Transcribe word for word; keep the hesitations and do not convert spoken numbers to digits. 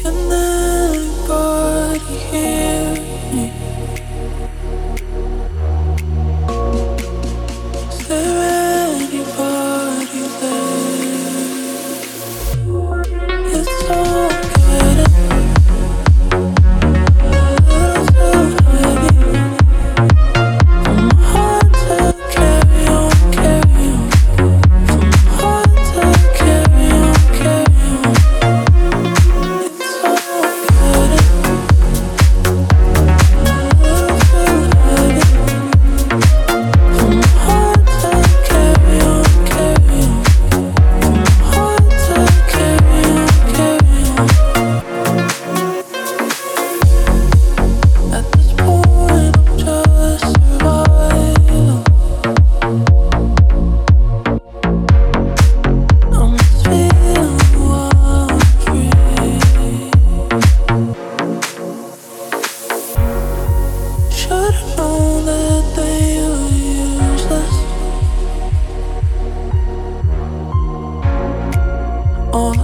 Can anybody hear me? Is there anybody there? It's all getting a little too heavy for my heart to carry on, carry on. For my heart to carry on, carry on. It's all getting a little too heavy for my heart to carry on, carry on. For my heart to carry on, carry on. At this point, I'm just surviving. I'm just feeling wild and free. Should've known that they were useless. All the